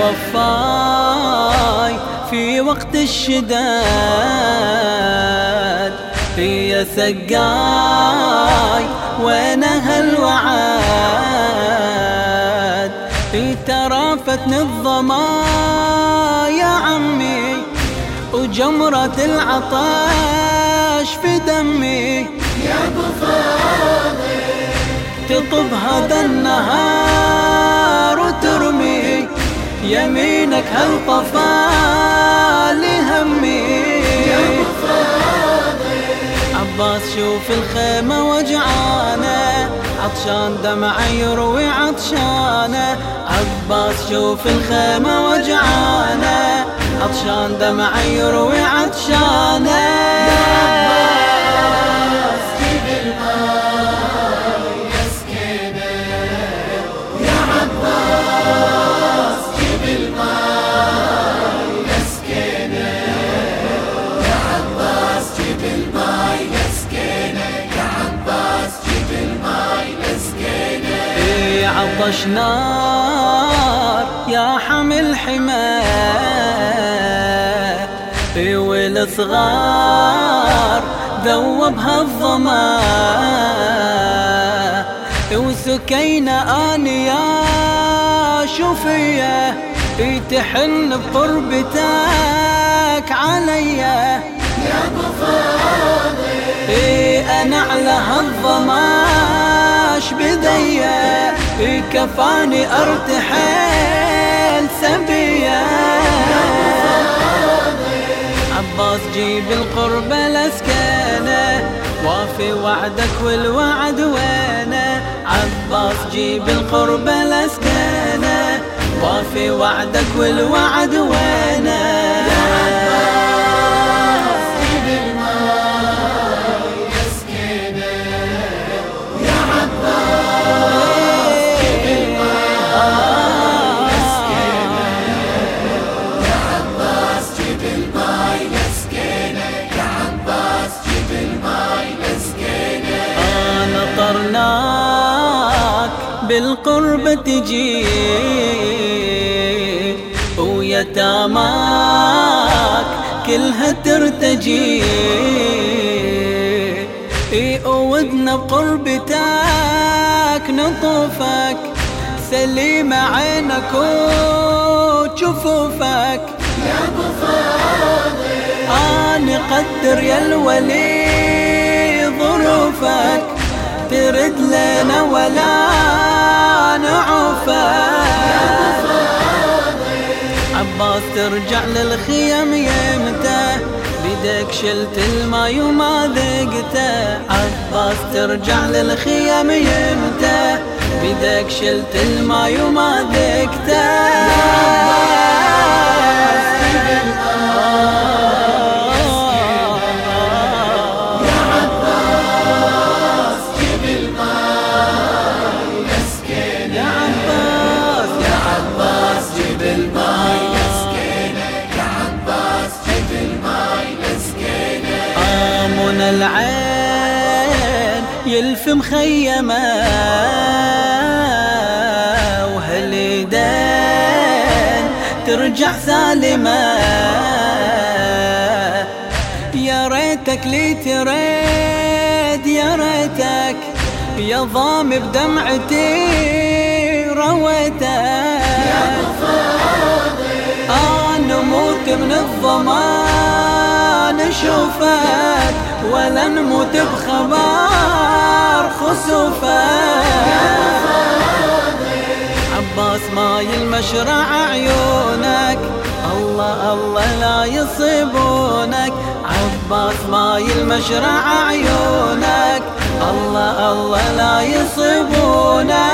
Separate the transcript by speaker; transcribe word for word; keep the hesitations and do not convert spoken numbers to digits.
Speaker 1: وفاي في وقت الشداد، يا سقاي وين هالوعاد، ترافتني الظما يا عمي وجمرة العطش في دمي،
Speaker 2: يا ابو فاضل
Speaker 1: تطب هذا النهار وترمي يمينك هالطفال همي،
Speaker 2: يا ابو فاضل
Speaker 1: عباس شوف الخيمة وجعانة، عطشان دمع يروي عطشانة، عباس شوف الخيمة وجعانة، عطشان دمع يروي عطشانة.
Speaker 2: يا عباس جيب الماء يسقينا، يا عباس جيب الماء يسقينا، يا عباس جيب الماء يسقينا، يا عباس جيب الماء يسقينا.
Speaker 1: إيه عطش نار يا حمل حماه، إيه والصغار ذوبها الظما، وسكينة آنية شوفيه تحن بقربتك عليا،
Speaker 2: يا ابو فاضل
Speaker 1: إيه أنا على هالظماش بديا، إيه كفاني ارتحل سبيا، عباس جيب القرب الاسكانه، وافي وعدك والوعد وينه، عباس جيب القرب الاسكانه، وافي وعدك والوعد وينه. بالقرب تجي ويتاماك كلها ترتجي، ودنا بقربتك نطوفك، سليمة عينك وجفوفك،
Speaker 2: يا ابو فاضل
Speaker 1: أنا قدر يا الولي ظروفك، ترد لنا ولا نعوفك، عباس ترجع للخيم يمتى، بيدك شلت الماي وما ذقته، عباس ترجع للخيم يمتى، بيدك شلت الماي وما ذقته. العين يلف مخيمة وهاليدين ترجع سالمة، يا ريتك لي تريد، يا ريتك يا ضام بدمعتي رويتك،
Speaker 2: يا ابو فاضل
Speaker 1: أنا موت من الظما نشوفك، ولا نموت بخبر خسوفك، عباس ماي المشرع عيونك، الله الله لا يصيبونك، عباس ماي المشرع عيونك، الله الله لا يصيبونك.